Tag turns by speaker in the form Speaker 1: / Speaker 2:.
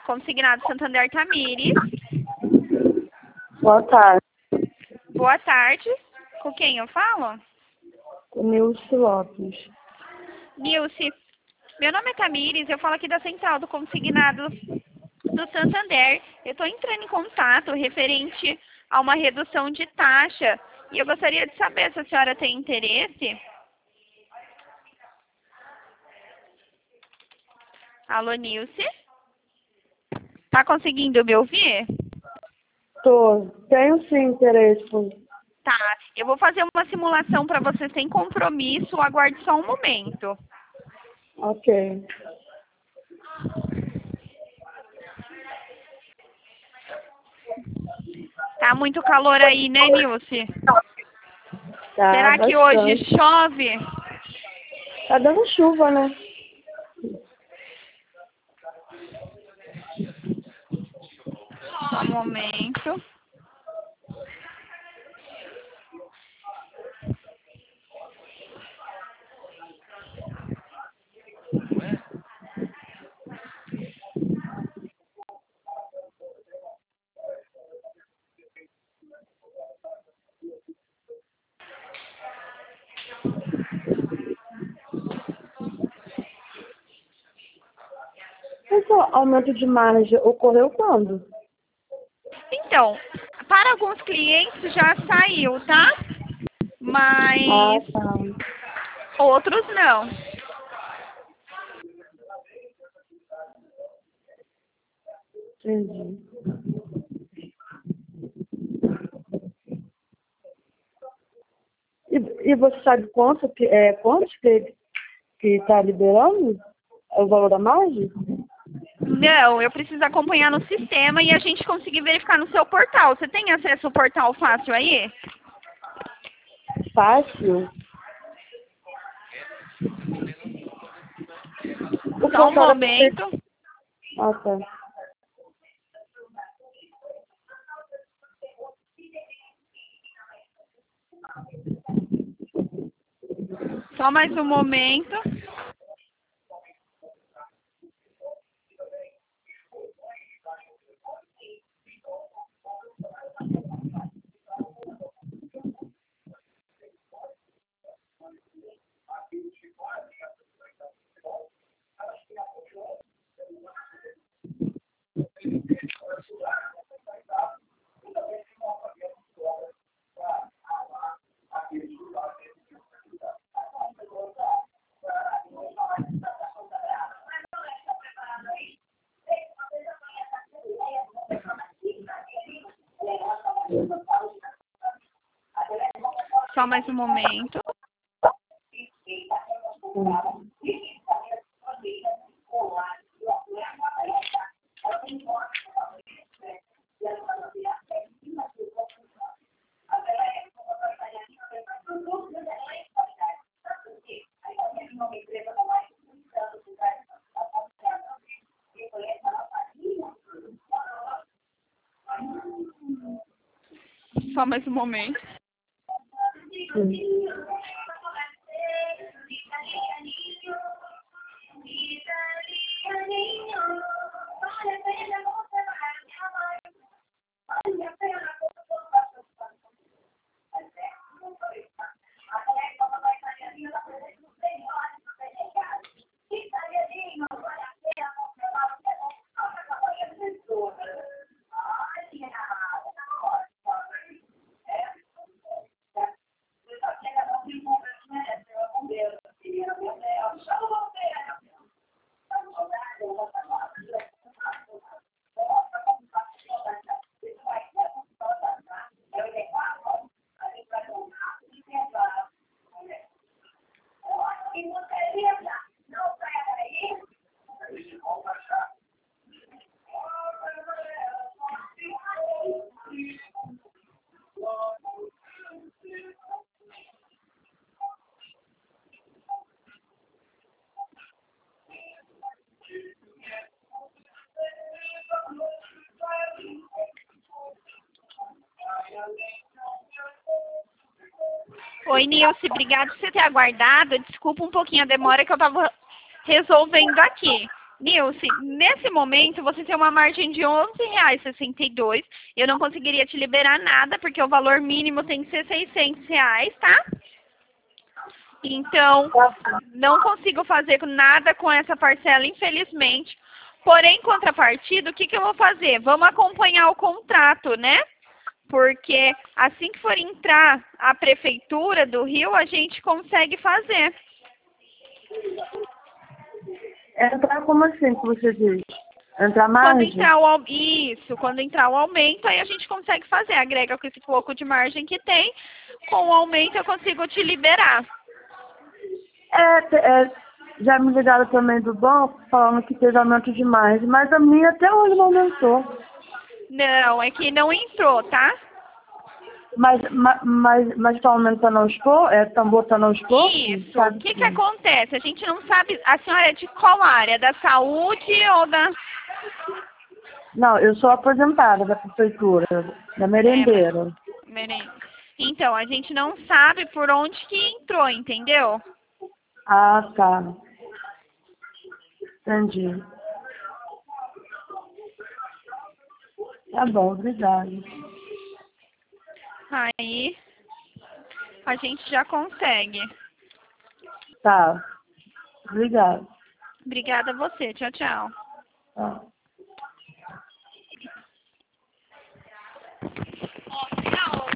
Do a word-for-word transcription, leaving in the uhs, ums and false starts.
Speaker 1: Consignado Santander Tamires.
Speaker 2: Boa tarde.
Speaker 1: Boa tarde. Com quem eu falo?
Speaker 2: O Nilce Lopes.
Speaker 1: Nilce, meu nome é Tamires, eu falo aqui da Central do Consignado do Santander. Eu estou entrando em contato referente a uma redução de taxa e eu gostaria de saber se a senhora tem interesse. Alô, Nilce? Tá conseguindo me ouvir?
Speaker 2: Tô. Tenho sim interesse.
Speaker 1: Tá, eu vou fazer uma simulação para você sem compromisso, aguarde só um momento.
Speaker 2: Ok.
Speaker 1: Tá muito calor aí, né, Nilce?
Speaker 2: Tá,
Speaker 1: Será que
Speaker 2: bastante.
Speaker 1: hoje chove?
Speaker 2: Tá dando chuva, né?
Speaker 1: Só um momento.
Speaker 2: Esse aumento de margem ocorreu quando?
Speaker 1: Então, para alguns clientes já saiu, tá?
Speaker 2: Ah,
Speaker 1: Mas
Speaker 2: tá.
Speaker 1: outros não.
Speaker 2: Entendi. E, e você sabe quanto que é quanto que que tá liberando? É o valor da margem?
Speaker 1: Não, eu preciso acompanhar no sistema e a gente conseguir verificar no seu portal. Você tem acesso ao portal fácil aí?
Speaker 2: Fácil. O
Speaker 1: Só um
Speaker 2: portal da
Speaker 1: momento.
Speaker 2: Ah, tá.
Speaker 1: Só mais um momento. Só mais um momento. Só mais um momento.
Speaker 2: Sim.
Speaker 1: Oi, Nilce, obrigada por você ter aguardado. Desculpa um pouquinho a demora que eu estava resolvendo aqui. Nilce, nesse momento você tem uma margem de onze reais e sessenta e dois centavos. Eu não conseguiria te liberar nada, porque o valor mínimo tem que ser seiscentos reais, tá? Então, não consigo fazer nada com essa parcela, infelizmente. Porém, em contrapartida, o que, que eu vou fazer? Vamos acompanhar o contrato, né? Porque assim que for entrar a prefeitura do Rio, a gente consegue fazer.
Speaker 2: Entrar como assim que você diz? Entrar
Speaker 1: Quando
Speaker 2: margem?
Speaker 1: entrar o au- isso, quando entrar o aumento, aí a gente consegue fazer. Agrega com esse pouco de margem que tem. Com o aumento eu consigo te liberar.
Speaker 2: É, te- é, já me ligaram também do banco falando que teve aumento de margem, mas a minha até hoje não aumentou.
Speaker 1: Não, é que não entrou, tá?
Speaker 2: Mas, ma- mas, mas estão aumentando aos poucos? É, estão botando aos poucos?
Speaker 1: Isso.
Speaker 2: Sabe
Speaker 1: O que, que
Speaker 2: sim.
Speaker 1: acontece? A gente não sabe. A senhora é de qual área? Da saúde ou da.
Speaker 2: Não, eu sou aposentada da prefeitura, da
Speaker 1: É, mas.
Speaker 2: merendeira.
Speaker 1: Merenda. Então, a gente não sabe por onde que entrou, entendeu?
Speaker 2: Ah, tá. Entendi. Tá bom, obrigada.
Speaker 1: Aí a gente já consegue.
Speaker 2: Tá. Obrigada.
Speaker 1: Obrigada a você. Tchau, tchau.
Speaker 2: Tá.
Speaker 1: Tchau.